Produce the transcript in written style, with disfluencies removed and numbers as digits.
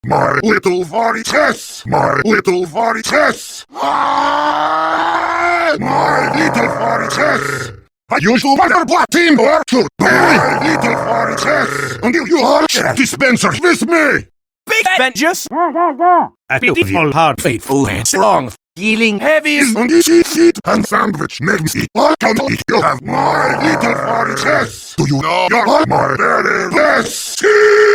My little Varitas! My little Varitas! My little Varitas! I usually wonder black team or to my little Varitas! Until you are dispenser with me! Big Avengers! A beautiful heart, faithful and strong, healing heavy Is on this seat and sandwich makes me like an you have my little Varitas! Do you know you're my very best?